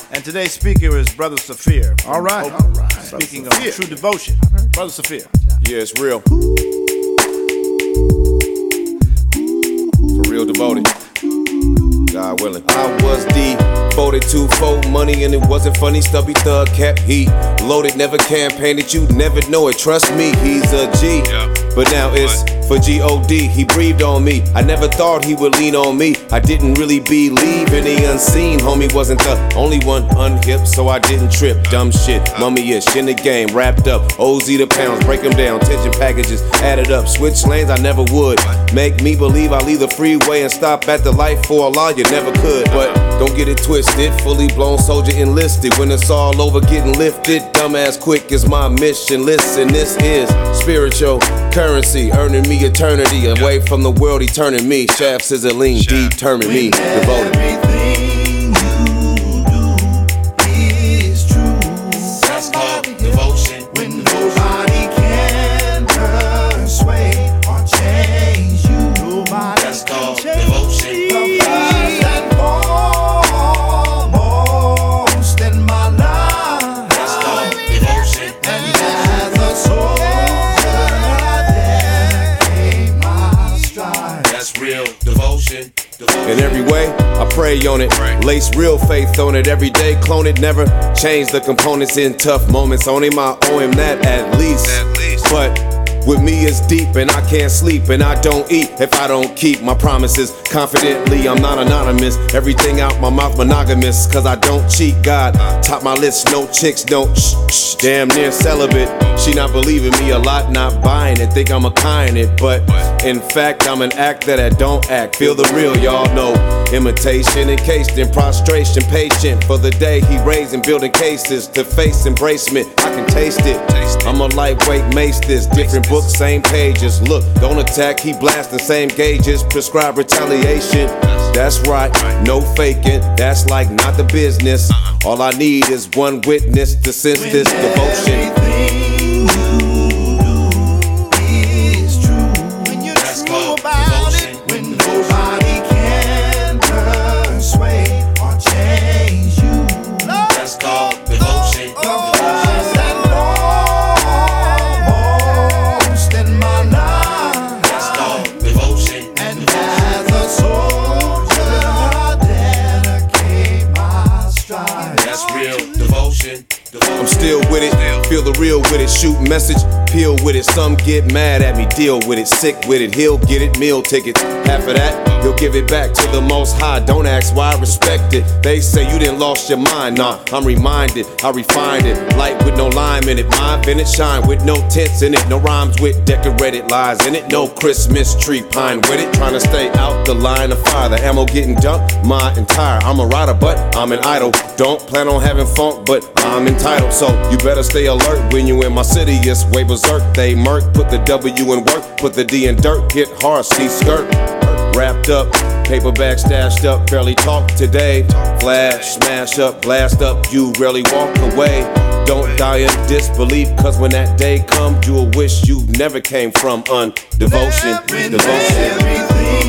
And today's speaker is Brother Saphir. All right. Speaking of true devotion. Brother Saphir. Yeah, it's real. For real devoted. God willing. I was devoted to folk money and it wasn't funny. Stubby thug kept heat loaded, never campaigned. You never know it. Trust me, he's a G. But now it's for G-O-D. He breathed on me. I never thought he would lean on me. I didn't really believe in the unseen. Homie wasn't the only one unhip, so I didn't trip. Dumb shit, mummy-ish in the game, wrapped up. OZ the pounds, break them down. Tension packages added up. Switch lanes, I never would. Make me believe I'll leave the freeway and stop at the light for Allah. You never could, but don't get it twisted. Fully blown soldier enlisted. When it's all over, getting lifted. Dumbass quick is my mission. Listen, this is spiritual currency, earning me eternity. Away from the world, he turning me. Shaft sizzling, determine me. Devoted. Everything you do is true. That's called devotion. When nobody can persuade or change you, that's called devotion. In every way, I pray on it. Lace real faith on it. Every day, clone it. Never change the components in tough moments. Only my OM that at least. But with me it's deep and I can't sleep and I don't eat if I don't keep my promises. Confidently, I'm not anonymous. Everything out my mouth monogamous. Cause I don't cheat. God, top my list. No chicks, don't shh. Damn near celibate. She not believing me a lot, not buying it. Think I'm a kind it, but in fact I'm an actor that don't act. Feel the real, y'all know. Imitation encased in prostration. Patient for the day he raised and building cases to face embracement. I can taste it. I'm a lightweight mace this. Different books, same pages. Look, don't attack, he blasting same gauges. Prescribe retaliation. That's right, no faking. That's like not the business. All I need is one witness to sense this devotion. I'm still with it, feel the real with it, shoot message, peel with it. Some get mad at me, deal with it, sick with it. He'll get it, meal tickets, half of that, he'll give it back to the most high. Don't ask why, I respect it. They say you didn't lost your mind, nah, I'm reminded, I refined it. Light with no lime in it, mine Bennett shine with no tints in it. No rhymes with decorated lies in it, no Christmas tree pine with it. Trying to stay out the line of fire, the ammo getting dumped, my entire. I'm a rider, but I'm an idol. Don't plan on having funk, but I'm entitled. So you better stay alert when you in my city. It's way berserk, they murk. Put the W in work, put the D in dirt. Hit hard, see skirt. Wrapped up, paper bag stashed up. Barely talk today. Flash, smash up, blast up. You rarely walk away. Don't die in disbelief, cause when that day comes, you'll wish you never came from undevotion. Devotion.